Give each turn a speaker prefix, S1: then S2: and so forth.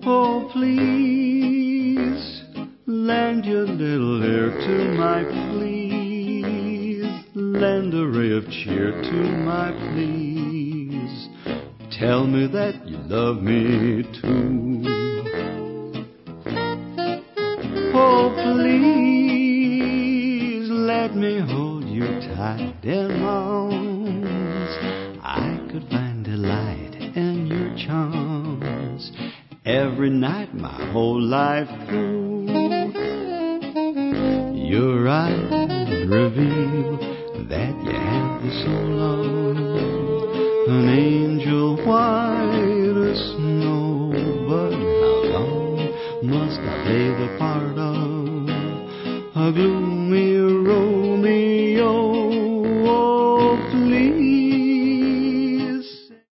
S1: Oh, please, lend your little ear to my please. Lend a ray of cheer to my please. Tell me that you love me too. Oh, please, let me hold you tight in my arms. I could find delight in your charms every night, my whole life through. Your eyes reveal that you have the soul of an angel white as snow. But how long must I play the part of a gloomy